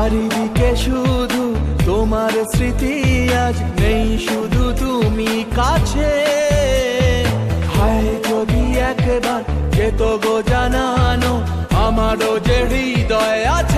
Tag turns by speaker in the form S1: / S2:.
S1: চারিদিকে শুধু তোমার স্মৃতি, আজ নেই শুধু তুমি কাছে। হায় যদি একবার যেত গো জানানো আমারও যে হৃদয় আছে।